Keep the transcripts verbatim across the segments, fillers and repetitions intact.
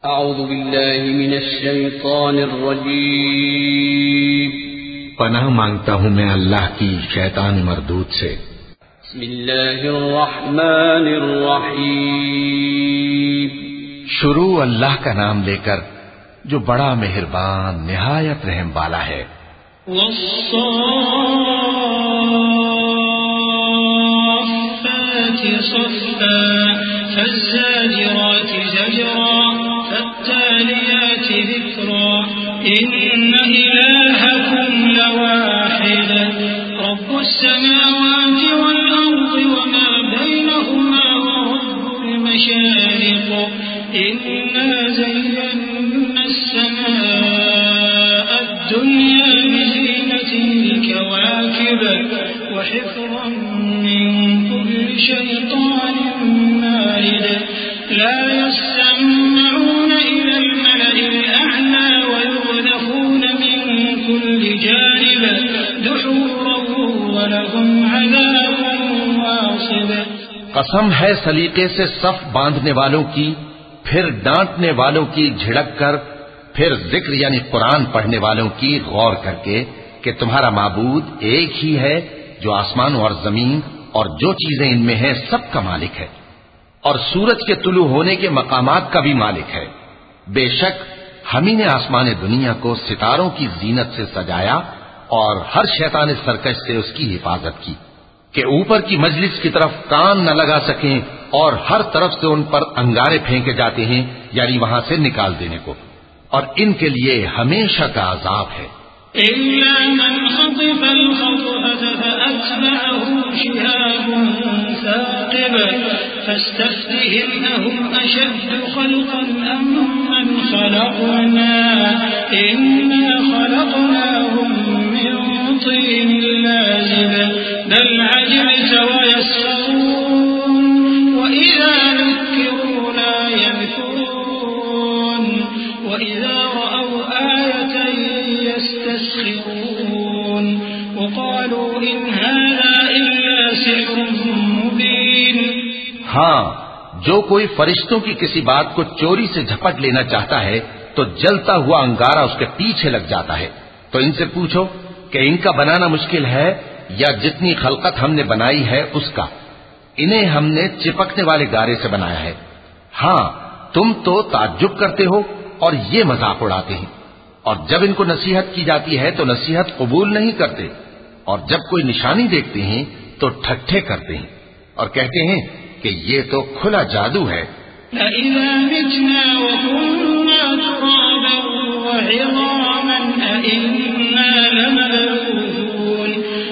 اعوذ باللہ من الشیطان الرجیم، پناہ مانگتا ہوں میں اللہ کی شیطان مردود سے۔ بسم اللہ الرحمن الرحیم، شروع اللہ کا نام لے کر جو بڑا مہربان نہایت رحم والا ہے۔ والصافات صفا فالزاجرات زجرا فالتاليات ذكرا إن إلهكم لواحد رب السماوات والأرض وما بينهما ورب المشارق إنا زينا السماء الدنيا بزينة الكواكب وحفظا من كل شيطان مارد لا يسمعون إلى الملأ الأعلى ويقذفون من كل جانب دحورا ولهم عذاب واصب۔ قسم ہے سلیقے سے صف باندھنے والوں کی، پھر ڈانٹنے والوں کی جھڑک کر، پھر ذکر یعنی قرآن پڑھنے والوں کی غور کر کے کہ تمہارا معبود ایک ہی ہے جو آسمان اور زمین اور جو چیزیں ان میں ہیں سب کا مالک ہے، اور سورج کے طلوع ہونے کے مقامات کا بھی مالک ہے۔ بے شک ہم ہی نے آسمان دنیا کو ستاروں کی زینت سے سجایا اور ہر شیطان سرکش سے اس کی حفاظت کی کہ اوپر کی مجلس کی طرف کان نہ لگا سکیں، اور ہر طرف سے ان پر انگارے پھینکے جاتے ہیں یعنی وہاں سے نکال دینے کو، اور ان کے لیے ہمیشہ کا عذاب ہے۔ إلا من خطف الخطفة فأتبعه شهاب ثاقب فاستفتهم أهم أشد خلقا أم من خلقنا إنا خلقناهم من طين لازب بل عجبت ويسخرون وإذا ذكروا لا يذكرون وإذا رأوا آية يستسخرون وقالوا إن هذا إلا سحر مبين۔ ہاں، جو کوئی فرشتوں کی کسی بات کو چوری سے جھپٹ لینا چاہتا ہے تو جلتا ہوا انگارہ اس کے پیچھے لگ جاتا ہے۔ تو ان سے پوچھو کہ ان کا بنانا مشکل ہے یا جتنی خلقت ہم نے بنائی ہے اس کا؟ انہیں ہم نے چپکنے والے گارے سے بنایا ہے۔ ہاں، تم تو تعجب کرتے ہو اور یہ مذاق اڑاتے ہیں، اور جب ان کو نصیحت کی جاتی ہے تو نصیحت قبول نہیں کرتے، اور جب کوئی نشانی دیکھتے ہیں تو ٹھٹھے کرتے ہیں اور کہتے ہیں کہ یہ تو کھلا جادو ہے۔ أَإِذَا مِتْنَا وَكُنَّا تُرَابًا وَعِظَامًا أَإِنَّا لَمَبْعُوثُونَ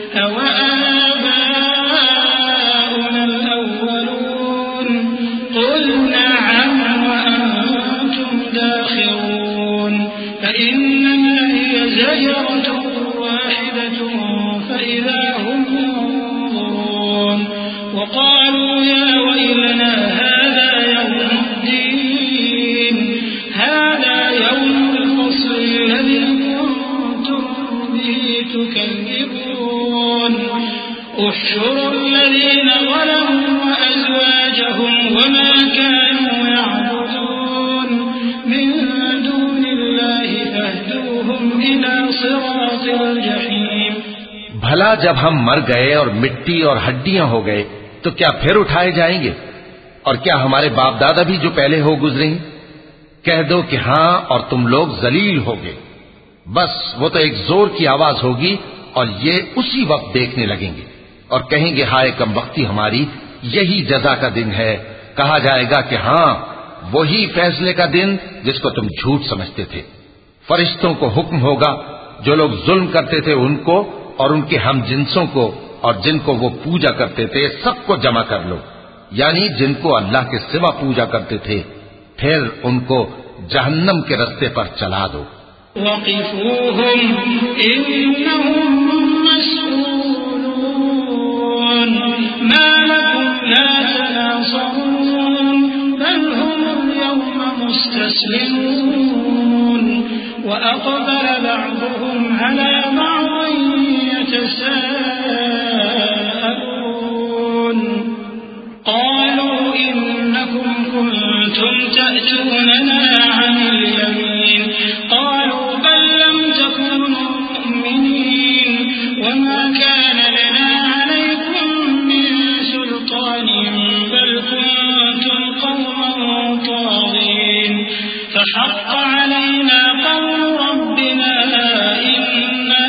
أَوَآبَاؤُنَا الْأَوَّلُونَ قُلْ نَعَمْ وَأَنْتُمْ دَاخِرُونَ فَإِنَّمَا هِيَ زَجْرَةٌ وَاحِدَةٌ فَإِذَا هُمْ يَنظُرُونَ وَقَالُوا يَا وَيْلَنَا هَذَا يَوْمُ الدِّينِ هَذَا يَوْمُ الْفَصْلِ الَّذِي كُنتُم بِهِ تُكَذِّبُونَ احشروا الَّذِينَ ظَلَمُوا وَأَزْوَاجَهُمْ وَمَا كَانُوا يَعْبُدُونَ مِن دُونِ اللَّهِ فَاهْدُوهُمْ إِلَى صِرَاطِ الْجَحِيمِ۔ بھلا جب ہم مر گئے اور مٹی اور ہڈیاں ہو گئے تو کیا پھر اٹھائے جائیں گے؟ اور کیا ہمارے باپ دادا بھی جو پہلے ہو گزرے ہیں؟ کہہ دو کہ ہاں، اور تم لوگ ذلیل ہوگے۔ بس وہ تو ایک زور کی آواز ہوگی اور یہ اسی وقت دیکھنے لگیں گے اور کہیں گے ہائے کم وقتی ہماری، یہی جزا کا دن ہے۔ کہا جائے گا کہ ہاں، وہی فیصلے کا دن جس کو تم جھوٹ سمجھتے تھے۔ فرشتوں کو حکم ہوگا جو لوگ ظلم کرتے تھے ان کو اور ان کے ہم جنسوں کو اور جن کو وہ پوجا کرتے تھے سب کو جمع کر لو، یعنی جن کو اللہ کے سوا پوجا کرتے تھے، پھر ان کو جہنم کے رستے پر چلا دو۔ وَقِفُوهُمْ إِنَّهُمْ مَسْئُولُونَ مَا لَكُمْ لَا تَنَاصَرُونَ بَلْ هُمُ الْيَوْمَ مُسْتَسْلِمُونَ وَأَقْبَلَ بَعْضُهُمْ عَلَى بَعْضٍ يَتَسَاءَلُونَ قَالُوا إِنَّكُمْ كُنتُمْ تَأْتُونَنَا عَنِ فحق علينا قول ربنا إنا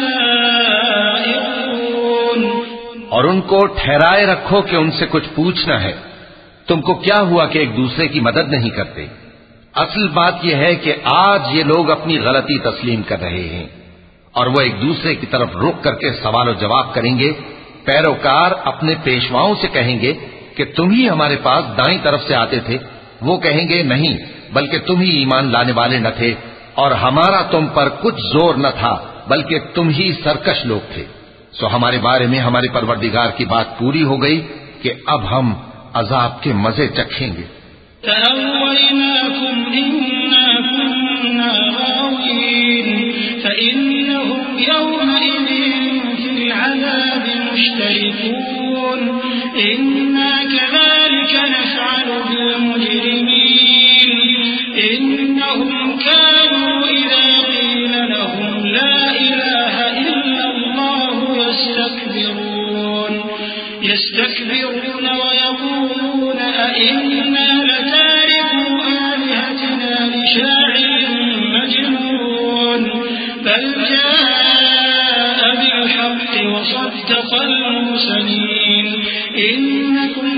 لذائقون. اور ان کو ٹھہرائے رکھو کہ ان سے کچھ پوچھنا ہے. تم کو کیا ہوا کہ ایک دوسرے کی مدد نہیں کرتے؟ اصل بات یہ ہے کہ آج یہ لوگ اپنی غلطی تسلیم کر رہے ہیں اور وہ ایک دوسرے کی طرف رخ کر کے سوال و جواب کریں گے. پیروکار اپنے پیشواؤں سے کہیں گے کہ تم ہی ہمارے پاس دائیں طرف سے آتے تھے. وہ کہیں گے نہیں، بلکہ تم ہی ایمان لانے والے نہ تھے اور ہمارا تم پر کچھ زور نہ تھا، بلکہ تم ہی سرکش لوگ تھے. سو ہمارے بارے میں ہمارے پروردگار کی بات پوری ہو گئی کہ اب ہم عذاب کے مزے چکھیں گے. فأغويناكم إنا كنا غاوين فإنهم يومئذ في العذاب مشتركون. إنا كذلك نفعل بالمجرمين إنهم كانوا إذا قيل لهم لا إله إلا الله يستكبرون يستكبرون ويقولون أئنا لتاركو آلهتنا لشاعر مجنون بل جاء بالحق وصدق المرسلين إنكم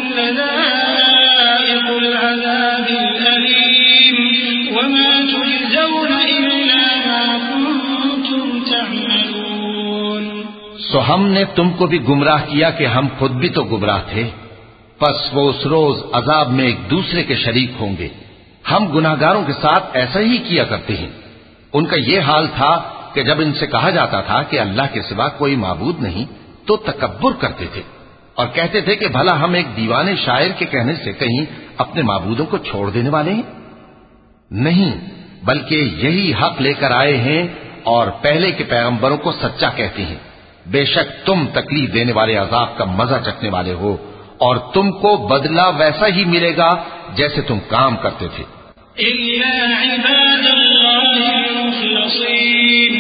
لذائق العذاب الأليم وما تجزون إلا ما كنتم تعملون. سو ہم نے تم کو بھی گمراہ کیا کہ ہم خود بھی تو گمراہ تھے. پس وہ اس روز عذاب میں ایک دوسرے کے شریک ہوں گے. ہم گناہگاروں کے ساتھ ایسا ہی کیا کرتے ہیں. ان کا یہ حال تھا کہ جب ان سے کہا جاتا تھا کہ اللہ کے سوا کوئی معبود نہیں تو تکبر کرتے تھے اور کہتے تھے کہ بھلا ہم ایک دیوانے شاعر کے کہنے سے کہیں اپنے معبودوں کو چھوڑ دینے والے ہیں؟ نہیں، بلکہ یہی حق لے کر آئے ہیں اور پہلے کے پیغمبروں کو سچا کہتے ہیں. بے شک تم تکلیف دینے والے عذاب کا مزہ چکھنے والے ہو اور تم کو بدلہ ویسا ہی ملے گا جیسے تم کام کرتے تھے. إلا عباد الله المخلصين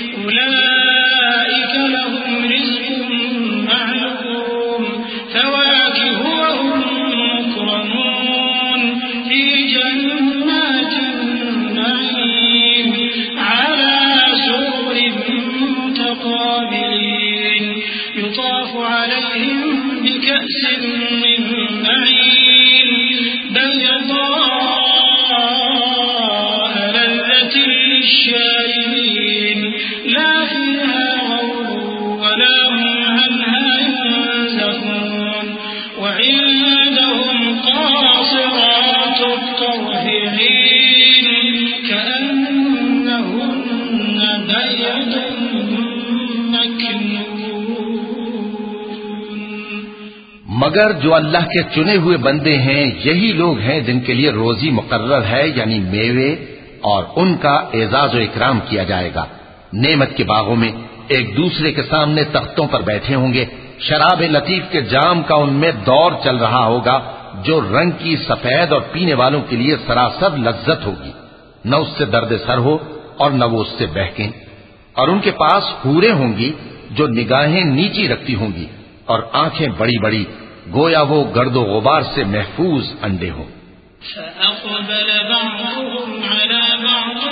أولئك لهم رزق معلوم فواكه وهم مكرمون في جنات النعيم على سرر متقابلين يطاف عليهم بكأس من معين بيضاء لذة للشاربين لا فيها غول ولا هم عنها ينزفون وعندهم قاصرات الطرف عين كأنهن بيض مكنون. مگر جو اللہ کے چنے ہوئے بندے ہیں یہی لوگ ہیں جن کے لیے روزی مقرر ہے، یعنی میوے، اور ان کا اعزاز و اکرام کیا جائے گا. نعمت کے باغوں میں ایک دوسرے کے سامنے تختوں پر بیٹھے ہوں گے. شراب لطیف کے جام کا ان میں دور چل رہا ہوگا جو رنگ کی سفید اور پینے والوں کے لیے سراسر لذت ہوگی. نہ اس سے درد سر ہو اور نہ وہ اس سے بہکیں. اور ان کے پاس حوریں ہوں گی جو نگاہیں نیچی رکھتی ہوں گی اور آنکھیں بڑی بڑی، گویا وہ گرد و غبار سے محفوظ انڈے ہوں. فأقبل بعضهم على بعض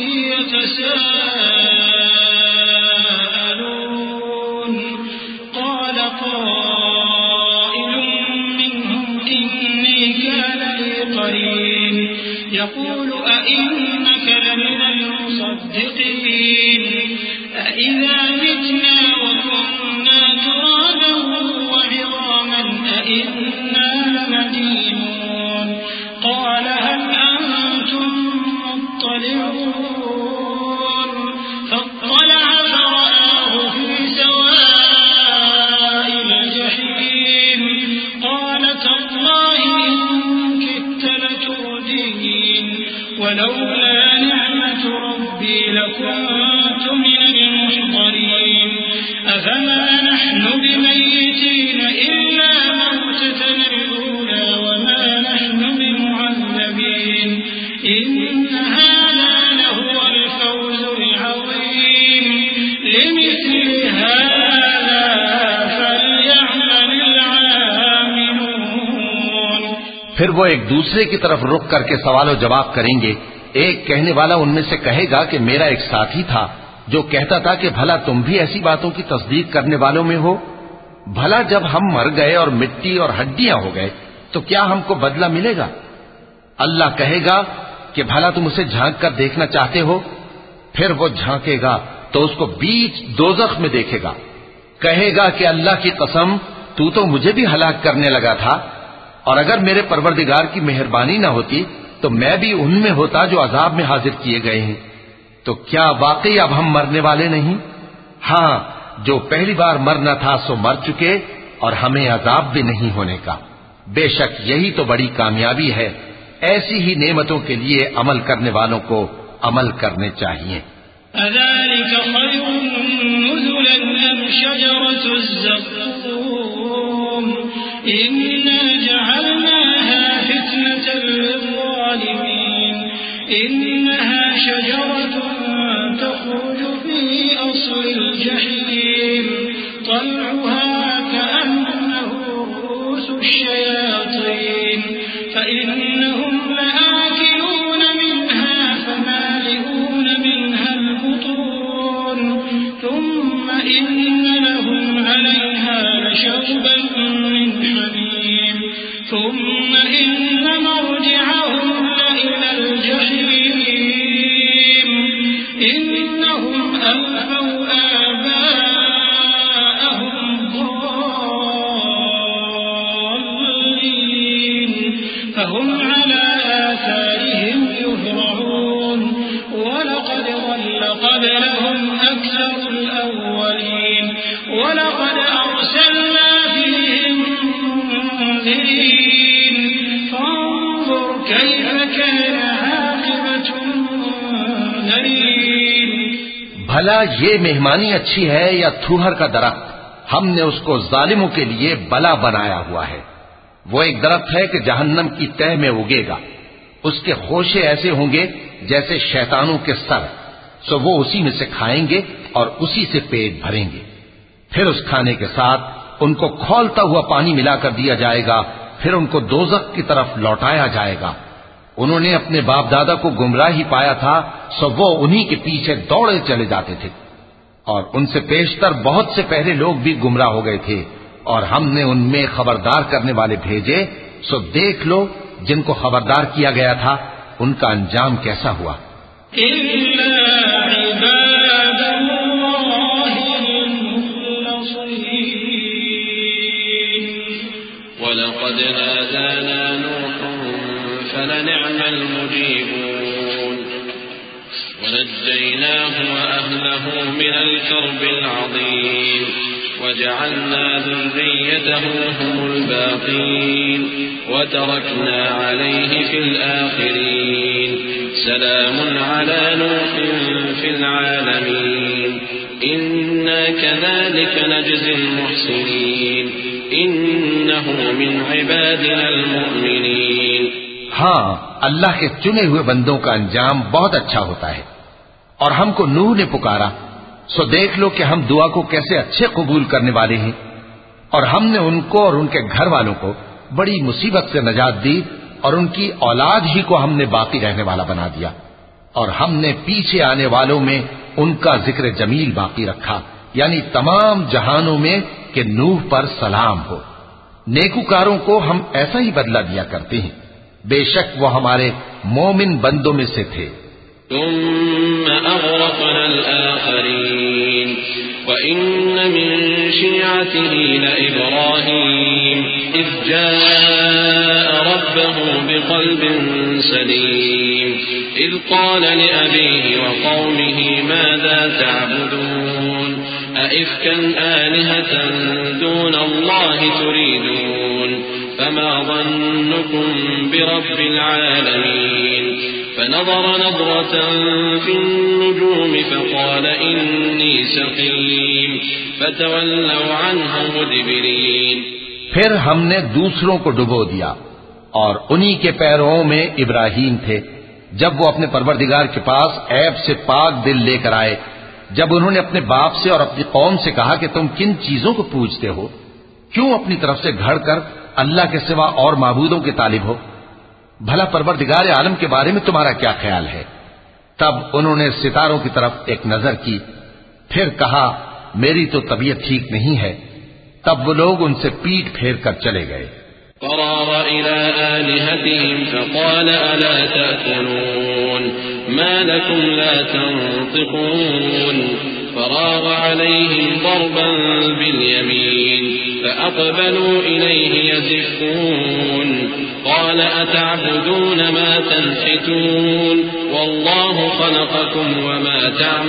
يتساءلون قال قائل منهم إني كان لي قرين يقول أئنك لمن المصدقين أئذا متنا وكنا ترابا وعظاما أئنا لمدينون قال هل أنتم مطلعون فاطلع فرآه في سواء الجحيم قال تالله إن كدت لتردين ولولا نعمة ربي لكنت من المحضرين أفما نحن بميتين إلا موتتنا الأولى وما نحن بمعذبين إن هذا لهو الفوز العظيم لمثل هذا فليعمل العاملون. پھر وہ ایک دوسرے کی طرف رخ کر کے سوال و جواب کریں گے. ایک کہنے والا ان میں سے کہے گا کہ میرا ایک ساتھی تھا جو کہتا تھا کہ بھلا تم بھی ایسی باتوں کی تصدیق کرنے والوں میں ہو. بھلا جب ہم مر گئے اور مٹی اور ہڈیاں ہو گئے تو کیا ہم کو بدلہ ملے گا؟ اللہ کہے گا کہ بھلا تم اسے جھانک کر دیکھنا چاہتے ہو؟ پھر وہ جھانکے گا تو اس کو بیچ دوزخ میں دیکھے گا. کہے گا کہ اللہ کی قسم تو تو مجھے بھی ہلاک کرنے لگا تھا، اور اگر میرے پروردگار کی مہربانی نہ ہوتی تو میں بھی ان میں ہوتا جو عذاب میں حاضر کیے گئے ہیں. تو کیا واقعی اب ہم مرنے والے نہیں؟ ہاں، جو پہلی بار مرنا تھا سو مر چکے اور ہمیں عذاب بھی نہیں ہونے کا. بے شک یہی تو بڑی کامیابی ہے. ایسی ہی نعمتوں کے لیے عمل کرنے والوں کو عمل کرنے چاہیے. أذلك خير نزلا أم شجرة الزقوم إنا جعلناها فتنة للظالمين إنها شجرة تخرج في أصل الجحيم طلعها كأنه رؤوس الشياطين فإنهم لآكلون منها فمالئون منها البطون ثم إن لهم عليها لشوبا من حميم ثم إن مرجعهم لإلى الجحيم إنهم ألفوا آباءهم ضالين فهم على آثارهم يهرعون ولقد ضل قبلهم أكثر الأولين ولقد أرسلنا فيهم منذرين فانظر كيف كان عاقبة المنذرين. بھلا یہ مہمانی اچھی ہے یا تھوہر کا درخت؟ ہم نے اس کو ظالموں کے لیے بلا بنایا ہوا ہے. وہ ایک درخت ہے کہ جہنم کی تہ میں اگے گا. اس کے خوشے ایسے ہوں گے جیسے شیطانوں کے سر، سو وہ اسی میں سے کھائیں گے اور اسی سے پیٹ بھریں گے. پھر اس کھانے کے ساتھ ان کو کھولتا ہوا پانی ملا کر دیا جائے گا. پھر ان کو دوزخ کی طرف لوٹایا جائے گا. انہوں نے اپنے باپ دادا کو گمراہ ہی پایا تھا، سو وہ انہی کے پیچھے دوڑے چلے جاتے تھے. اور ان سے پیشتر بہت سے پہلے لوگ بھی گمراہ ہو گئے تھے، اور ہم نے ان میں خبردار کرنے والے بھیجے. سو دیکھ لو جن کو خبردار کیا گیا تھا ان کا انجام کیسا ہوا. وَلَقَدْ نَادَانَا نُوحٌ فَلَنِعْمَ الْمُجِيبُونَ وَنَجَّيْنَاهُ وَأَهْلَهُ مِنَ الْكَرْبِ الْعَظِيمِ وَجَعَلْنَا ذُرِّيَّتَهُ هُمُ الْبَاقِينَ وَتَرَكْنَا عَلَيْهِ فِي الْآخِرِينَ سَلَامٌ عَلَى نُوحٍ فِي الْعَالَمِينَ إِنَّا كَذَلِكَ نَجْزِي الْمُحْسِنِينَ إِنَّهُ مِنْ عِبَادِنَا الْمُؤْمِنِينَ. ہاں، اللہ کے چنے ہوئے بندوں کا انجام بہت اچھا ہوتا ہے. اور ہم کو نوح نے پکارا، سو دیکھ لو کہ ہم دعا کو کیسے اچھے قبول کرنے والے ہیں. اور ہم نے ان کو اور ان کے گھر والوں کو بڑی مصیبت سے نجات دی، اور ان کی اولاد ہی کو ہم نے باقی رہنے والا بنا دیا. اور ہم نے پیچھے آنے والوں میں ان کا ذکر جمیل باقی رکھا، یعنی تمام جہانوں میں کہ نوح پر سلام ہو. نیکوکاروں کو ہم ایسا ہی بدلہ دیا کرتے ہیں. بے شک وہ ہمارے مومن بندوں میں سے تھے. ثم أغرقنا الآخرين وإن من شيعته لإبراهيم إذ جاء ربه بقلب سليم إذ قال لأبيه وقومه ماذا تعبدون أئفكا آلهة دون الله تريدون فما ظنكم برب العالمين فنظر نظرة في النجوم فقال إني سقيم فتولوا عنه مدبرين. پھر ہم نے دوسروں کو ڈبو دیا اور انہی کے پیروں میں ابراہیم تھے جب وہ اپنے پروردگار کے پاس عیب سے پاک دل لے کر آئے. جب انہوں نے اپنے باپ سے اور اپنی قوم سے کہا کہ تم کن چیزوں کو پوجتے ہو، کیوں اپنی طرف سے گھڑ کر اللہ کے سوا اور معبودوں کے طالب ہو؟ بھلا پروردگار عالم کے بارے میں تمہارا کیا خیال ہے؟ تب انہوں نے ستاروں کی طرف ایک نظر کی، پھر کہا میری تو طبیعت ٹھیک نہیں ہے۔ تب وہ لوگ ان سے پیٹ پھیر کر چلے گئے۔ فراغ إلى آلهتهم فقال ألا تأكلون ما لكم لا تنطقون فراغ عليهم ضربا باليمين فأقبلوا إليه يزفون قال أتعبدون ما تنحتون والله خلقكم وما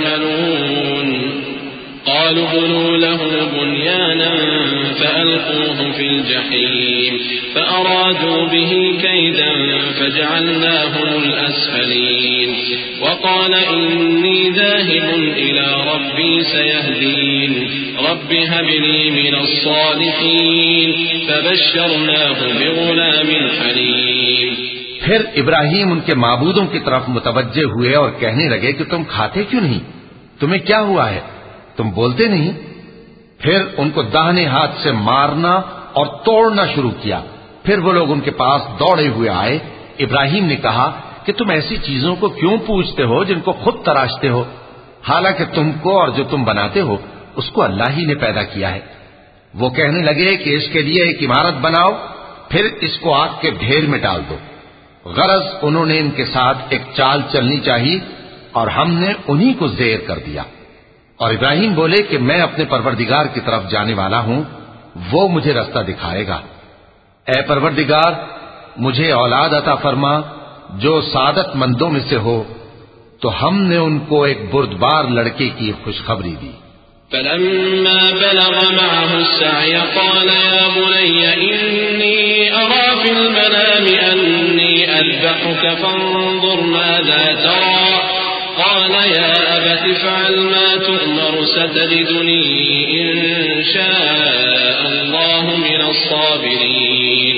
تعملون قالوا بنوا له بنيانا فألقوه في الجحيم فأرادوا به كيدا فجعلناهم الأسفلين وقال إني ذاهب إلى ربي سيهدين رب هب لي من الصالحين فبشرناه بغلام حليم۔ پھر ابراہیم ان کے معبودوں کی طرف متوجہ ہوئے اور کہنے لگے کہ تم کھاتے کیوں نہیں؟ تمہیں کیا ہوا ہے؟ تم بولتے نہیں؟ پھر ان کو داہنے ہاتھ سے مارنا اور توڑنا شروع کیا۔ پھر وہ لوگ ان کے پاس دوڑے ہوئے آئے۔ ابراہیم نے کہا کہ تم ایسی چیزوں کو کیوں پوچھتے ہو جن کو خود تراشتے ہو، حالانکہ تم کو اور جو تم بناتے ہو اس کو اللہ ہی نے پیدا کیا ہے۔ وہ کہنے لگے کہ اس کے لیے ایک عمارت بناؤ، پھر اس کو آگ کے ڈھیر میں ڈال دو۔ غرض انہوں نے ان کے ساتھ ایک چال چلنی چاہیے اور ہم نے انہی کو زیر کر دیا۔ اور ابراہیم بولے کہ میں اپنے پروردگار کی طرف جانے والا ہوں، وہ مجھے رستہ دکھائے گا۔ اے پروردگار مجھے اولاد عطا فرما جو سعادت مندوں میں سے ہو۔ تو ہم نے ان کو ایک بردبار لڑکے کی خوشخبری دی۔ فلما بلغ معه السعي قال يا بني إني أرى في المنام أني أذبحك فانظر ماذا ترى قال يا أبت افعل ما تؤمر ستجدني إن شاء الله من الصابرين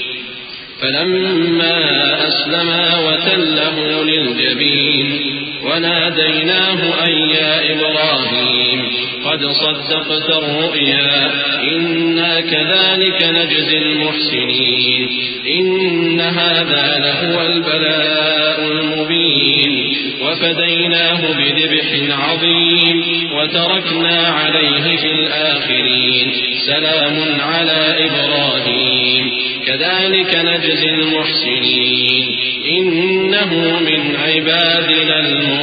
فلما أسلما وتله للجبين وناديناه أن يا إبراهيم قد صدقت الرؤيا إنا كذلك نجزي المحسنين إن هذا لهو البلاء المبين وفديناه بذبح عظيم وتركنا عليه في الآخرين سلام على إبراهيم كذلك نجزي المحسنين إنه من عبادنا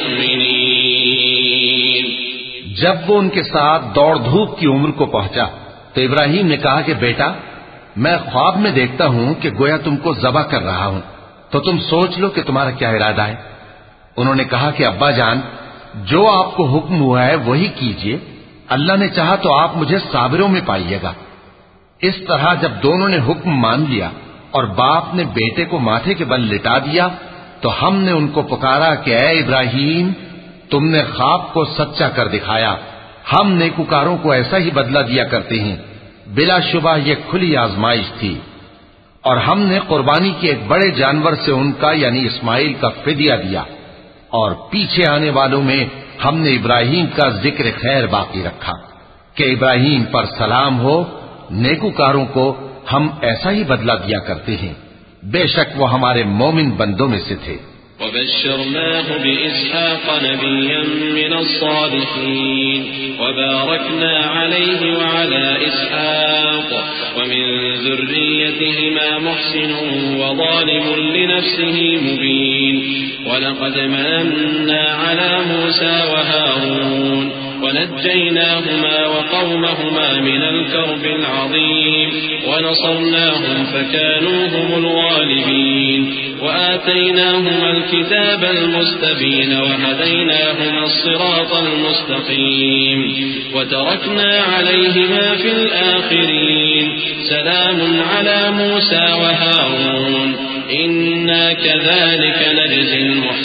المؤمنين۔ جب وہ ان کے ساتھ دوڑ دھوپ کی عمر کو پہنچا تو ابراہیم نے کہا کہ بیٹا میں خواب میں دیکھتا ہوں کہ گویا تم کو ذبح کر رہا ہوں، تو تم سوچ لو کہ تمہارا کیا ارادہ ہے۔ انہوں نے کہا کہ ابا جان جو آپ کو حکم ہوا ہے وہی کیجئے، اللہ نے چاہا تو آپ مجھے صابروں میں پائیے گا۔ اس طرح جب دونوں نے حکم مان لیا اور باپ نے بیٹے کو ماتھے کے بل لٹا دیا تو ہم نے ان کو پکارا کہ اے ابراہیم تم نے خواب کو سچا کر دکھایا، ہم نیکوکاروں کو ایسا ہی بدلہ دیا کرتے ہیں، بلا شبہ یہ کھلی آزمائش تھی۔ اور ہم نے قربانی کے ایک بڑے جانور سے ان کا یعنی اسماعیل کا فدیہ دیا، اور پیچھے آنے والوں میں ہم نے ابراہیم کا ذکر خیر باقی رکھا کہ ابراہیم پر سلام ہو، نیکوکاروں کو ہم ایسا ہی بدلہ دیا کرتے ہیں، بے شک وہ ہمارے مومن بندوں میں سے تھے۔ وبشرناه بإسحاق نبيا من الصالحين وباركنا عليه وعلى إسحاق ومن ذريتهما محسن وظالم لنفسه مبين ولقد مننا على موسى وهارون ونجيناهما وقومهما من الكرب العظيم ونصرناهم فكانوا هم الغالبين وآتيناهما الكتاب المستبين وهديناهما الصراط المستقيم وتركنا عليهما في الآخرين سلام على موسى وهارون إنا كذلك نجزي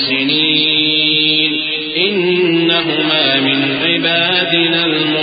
المحسنين إنهما من عبادنا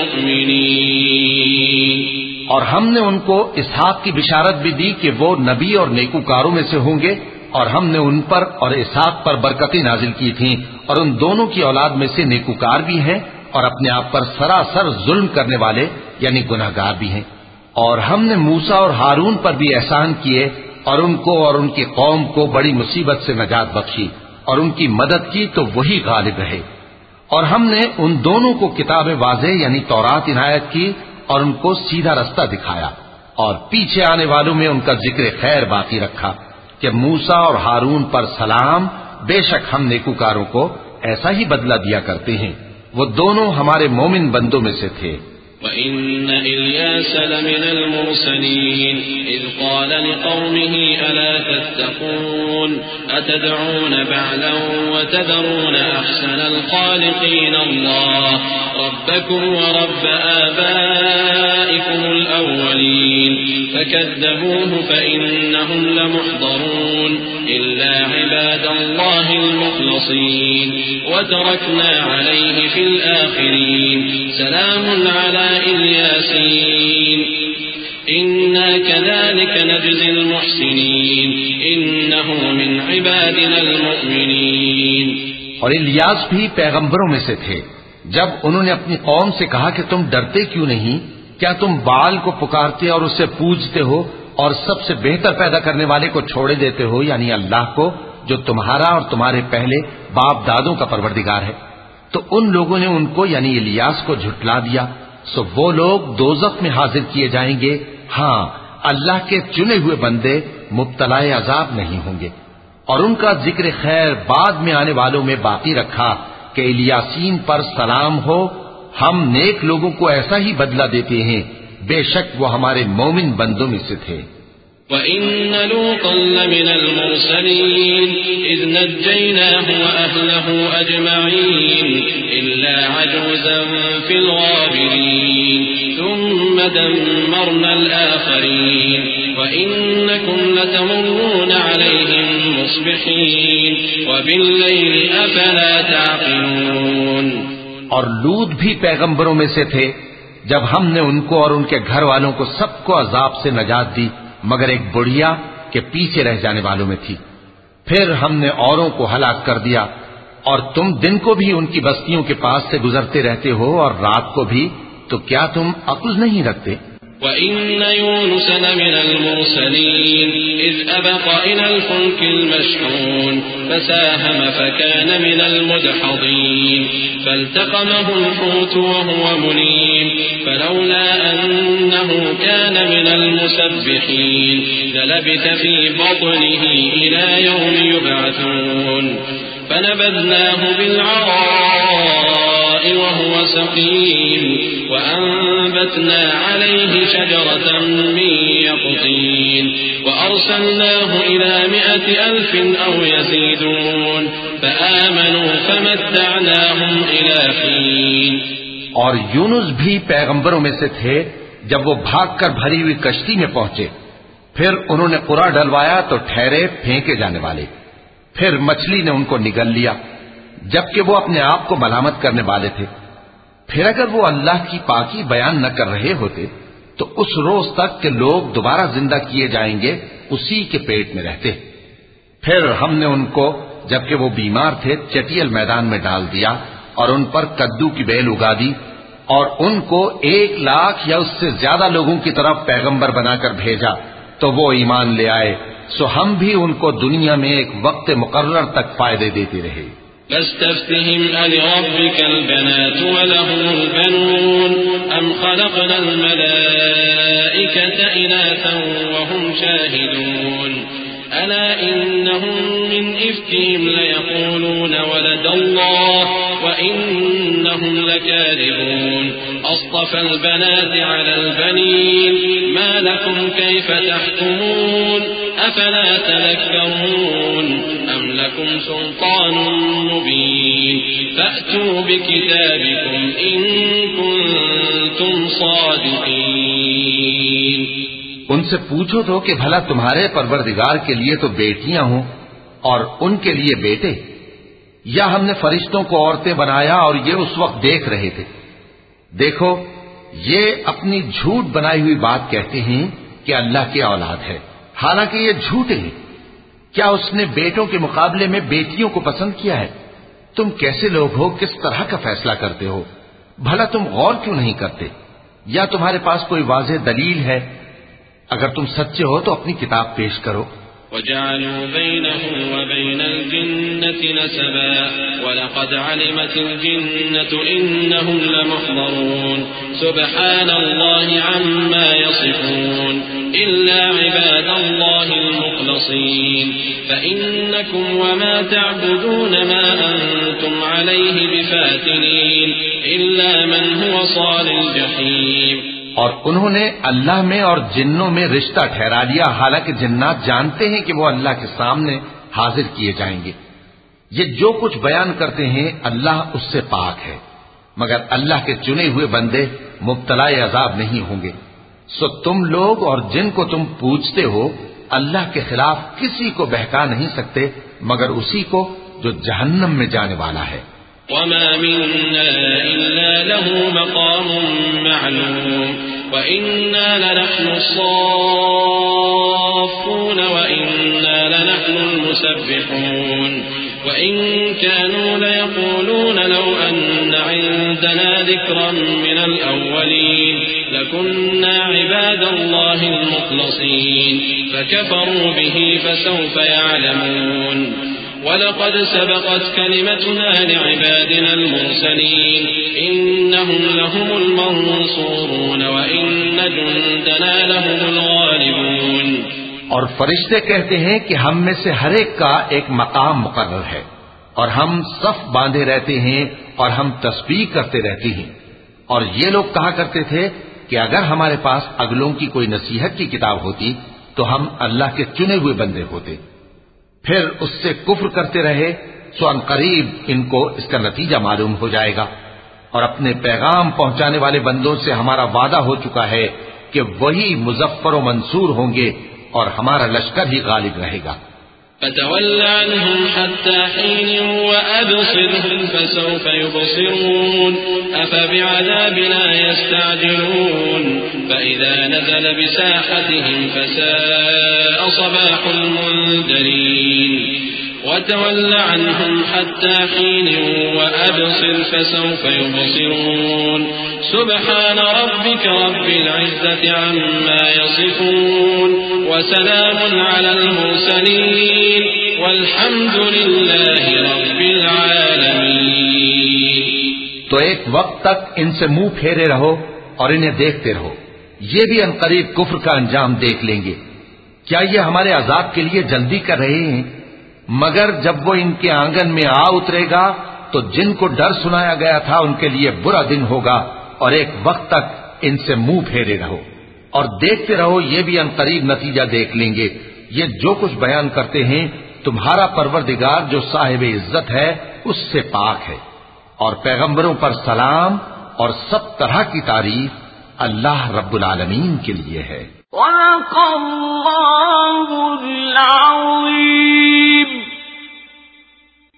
المؤمنين۔ اور ہم نے ان کو اسحاق کی بشارت بھی دی کہ وہ نبی اور نیکوکاروں میں سے ہوں گے، اور ہم نے ان پر اور اسحاق پر برکتیں نازل کی تھیں، اور ان دونوں کی اولاد میں سے نیکوکار بھی ہیں اور اپنے آپ پر سراسر ظلم کرنے والے یعنی گناہگار بھی ہیں۔ اور ہم نے موسیٰ اور ہارون پر بھی احسان کیے اور ان کو اور ان کی قوم کو بڑی مصیبت سے نجات بخشی اور ان کی مدد کی تو وہی غالب رہے. اور ہم نے ان دونوں کو کتاب واضح یعنی تورات عنایت کی اور ان کو سیدھا رستہ دکھایا، اور پیچھے آنے والوں میں ان کا ذکر خیر باقی رکھا کہ موسیٰ اور ہارون پر سلام، بے شک ہم نیکوکاروں کو ایسا ہی بدلہ دیا کرتے ہیں. وہ دونوں ہمارے مومن بندوں میں سے تھے. وَإِنَّ إِلْيَاسَ لَمِنَ الْمُرْسَلِينَ إِذْ قَالَ لِقَوْمِهِ أَلَا تَتَّقُونَ أَتَدْعُونَ بَعْلًا وَتَذَرُونَ أَحْسَنَ الْخَالِقِينَ اللَّهَ رَبَّكُمْ وَرَبَّ آبَائِكُمُ الْأَوَّلِينَ فَكَذَّبُوهُ فَإِنَّهُمْ لَمُحْضَرُونَ إِلَّا عِبَادَ اللَّهِ الْمُخْلَصِينَ وَتَرَكْنَا عَلَيْهِ فِي الْآخِرِينَ سلام على الياسين إنا كذلك نجزي المحسنين إنه من عبادنا المؤمنين. اور الیاس بھی پیغمبروں میں سے تھے. جب انہوں نے اپنی قوم سے کہا کہ تم ڈرتے کیوں نہیں؟ کیا تم بال کو پکارتے اور اسے پوجتے ہو اور سب سے بہتر پیدا کرنے والے کو چھوڑے دیتے ہو یعنی اللہ کو، جو تمہارا اور تمہارے پہلے باپ دادوں کا پروردگار ہے؟ تو ان لوگوں نے ان کو یعنی الیاس کو جھٹلا دیا. سو وہ لوگ دوزخ میں حاضر کیے جائیں گے. ہاں، اللہ کے چنے ہوئے بندے مبتلا عذاب نہیں ہوں گے. اور ان کا ذکر خیر بعد میں آنے والوں میں باقی رکھا کہ الیاسین پر سلام ہو، ہم نیک لوگوں کو ایسا ہی بدلہ دیتے ہیں، بے شک وہ ہمارے مومن بندوں میں سے تھے. وَإِنَّ لُوطًا لَّمِنَ الْمُرْسَلِينَ إِذْ نَجَّيْنَاهُ وَأَهْلَهُ أَجْمَعِينَ إِلَّا عَجُوزًا فِي الْغَابِرِينَ ثُمَّ دَمَّرْنَا الْآخَرِينَ وَإِنَّكُمْ لَتَمُرُّونَ عَلَيْهِم مُّصْبِحِينَ وَبِاللَّيْلِ أَفَلَا تَعْقِلُونَ. اور لوط بھی پیغمبروں میں سے تھے. جب ہم نے ان کو اور ان کے گھر والوں کو سب کو عذاب سے نجات دی مگر ایک بڑھیا کے پیچھے رہ جانے والوں میں تھی. پھر ہم نے اوروں کو ہلاک کر دیا. اور تم دن کو بھی ان کی بستیوں کے پاس سے گزرتے رہتے ہو اور رات کو بھی، تو کیا تم عقل نہیں رکھتے؟ وَإِنَّ يُونُسَ لَمِنَ الْمُرْسَلِينَ إِذْ أَبَقَ إِلَى الْفُلْكِ الْمَشْحُونِ فَسَاهَمَ فَكَانَ مِنَ الْمُدْحَضِينَ فَالْتَقَمَهُ الْحُوتُ وَهُوَ مُلِيمٌ فَلَوْلَا أَنَّهُ كَانَ مِنَ الْمُسَبِّحِينَ لَلَبِثَ فِي بَطْنِهِ إِلَى يَوْمِ يُبْعَثُونَ فَنَبَذْنَاهُ بِالْعَرَاءِ وَهُوَ سَقِيمٌ وَأَنبَتْنَا عَلَيْهِ شَجَرَةً مِّن يَقْطِينٍ وَأَرْسَلْنَاهُ إِلَى مِائَةِ أَلْفٍ أَوْ يَزِيدُونَ فَآمَنُوا فَمَتَّعْنَاهُمْ إِلَى حِينٍ. اور یونس بھی پیغمبروں میں سے تھے. جب وہ بھاگ کر بھری ہوئی کشتی میں پہنچے، پھر انہوں نے قرا ڈلوایا تو ٹھہرے پھینکے جانے والے. پھر مچھلی نے ان کو نگل لیا جبکہ وہ اپنے آپ کو ملامت کرنے والے تھے. پھر اگر وہ اللہ کی پاکی بیان نہ کر رہے ہوتے تو اس روز تک کہ لوگ دوبارہ زندہ کیے جائیں گے اسی کے پیٹ میں رہتے. پھر ہم نے ان کو جبکہ وہ بیمار تھے چٹیل میدان میں ڈال دیا اور ان پر کدو کی بیل اگا دی اور ان کو ایک لاکھ یا اس سے زیادہ لوگوں کی طرف پیغمبر بنا کر بھیجا تو وہ ایمان لے آئے. سو ہم بھی ان کو دنیا میں ایک وقت مقرر تک فائدے دیتے رہے. فاستفتهم ألربك البنات ولهم البنون أم خلقنا الملائكة إناثا وهم شاهدون ألا إنهم من إفكهم ليقولون ولد الله وإنهم لكاذبون أصطفى البنات على البنين ما لكم كيف تحكمون أفلا تذكرون أم لكم سلطان مبين فأتوا بكتابكم إن كنتم صادقين. ان سے پوچھو تو کہ بھلا تمہارے پروردگار کے لیے تو بیٹیاں ہوں اور ان کے لیے بیٹے، یا ہم نے فرشتوں کو عورتیں بنایا اور یہ اس وقت دیکھ رہے تھے؟ دیکھو یہ اپنی جھوٹ بنائی ہوئی بات کہتے ہیں کہ اللہ کی اولاد ہے، حالانکہ یہ جھوٹے ہیں. کیا اس نے بیٹوں کے مقابلے میں بیٹیوں کو پسند کیا ہے؟ تم کیسے لوگ ہو، کس طرح کا فیصلہ کرتے ہو؟ بھلا تم غور کیوں نہیں کرتے؟ یا تمہارے پاس کوئی واضح دلیل ہے؟ اگر تم سچے ہو تو اپنی کتاب پیش کرو. وجعلوا بينه وبين الجنة نسبا ولقد علمت الجنة إنهم لمحضرون سبحان الله عما يصفون إلا عباد الله المخلصين فإنكم وما تعبدون ما أنتم عليه بفاتنين إلا من هو صال الجحيم. اور انہوں نے اللہ میں اور جنوں میں رشتہ ٹھہرا لیا، حالانکہ جنات جانتے ہیں کہ وہ اللہ کے سامنے حاضر کیے جائیں گے. یہ جو کچھ بیان کرتے ہیں اللہ اس سے پاک ہے، مگر اللہ کے چنے ہوئے بندے مبتلا عذاب نہیں ہوں گے. سو تم لوگ اور جن کو تم پوجتے ہو اللہ کے خلاف کسی کو بہکا نہیں سکتے مگر اسی کو جو جہنم میں جانے والا ہے. وما منا إلا له مقام معلوم وإنا لنحن الصافون وإنا لنحن المسبحون وإن كانوا ليقولون لو أن عندنا ذكرا من الأولين لكنا عباد الله المخلصين فكفروا به فسوف يعلمون ولقد سبقت كلمتنا لعبادنا المرسلين إنهم لهم المنصورون وإن جندنا لهم الغالبون. اور فرشتے کہتے ہیں کہ ہم میں سے ہر ایک کا ایک مقام مقرر ہے اور ہم صف باندھے رہتے ہیں اور ہم تسبیح کرتے رہتے ہیں. اور یہ لوگ کہا کرتے تھے کہ اگر ہمارے پاس اگلوں کی کوئی نصیحت کی کتاب ہوتی تو ہم اللہ کے چنے ہوئے بندے ہوتے. پھر اس سے کفر کرتے رہے سو ان قریب ان کو اس کا نتیجہ معلوم ہو جائے گا. اور اپنے پیغام پہنچانے والے بندوں سے ہمارا وعدہ ہو چکا ہے کہ وہی مظفر و منصور ہوں گے اور ہمارا لشکر ہی غالب رہے گا. فتول عنهم حتى حين وأبصرهم فسوف يبصرون أفبعذابنا يستعجلون فإذا نزل بساحتهم فساء صباح المنذرين وتول عنهم حتى حين وأبصر فسوف يبصرون سبحان ربك رب العزة عما يصفون وسلام على المرسلين والحمد لله رب العالمين. تو ایک وقت تک ان سے منہ پھیرے رہو اور انہیں دیکھتے رہو، یہ بھی عنقریب کفر کا انجام دیکھ لیں گے. کیا یہ ہمارے عذاب کے لیے جلدی کر رہے ہیں؟ مگر جب وہ ان کے آنگن میں آ اترے گا تو جن کو ڈر سنایا گیا تھا ان کے لیے برا دن ہوگا. اور ایک وقت تک ان سے منہ پھیرے رہو اور دیکھتے رہو، یہ بھی عنقریب نتیجہ دیکھ لیں گے. یہ جو کچھ بیان کرتے ہیں تمہارا پروردگار جو صاحب عزت ہے اس سے پاک ہے. اور پیغمبروں پر سلام اور سب طرح کی تعریف اللہ رب العالمین کے لیے ہے. وَلَقَ اللَّهُ الْعَظِيمُ.